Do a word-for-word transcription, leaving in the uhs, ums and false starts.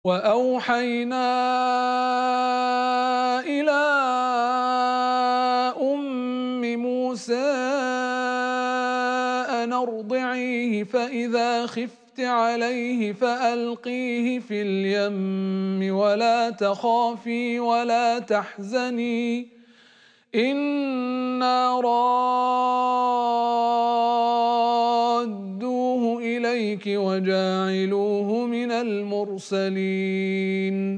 وأوحينا إلى أم موسى أن أرضعيه فإذا خفت عليه فألقيه في اليم ولا تخافي ولا تحزني إنا رادوه إليك وجاعلوه من المرسلين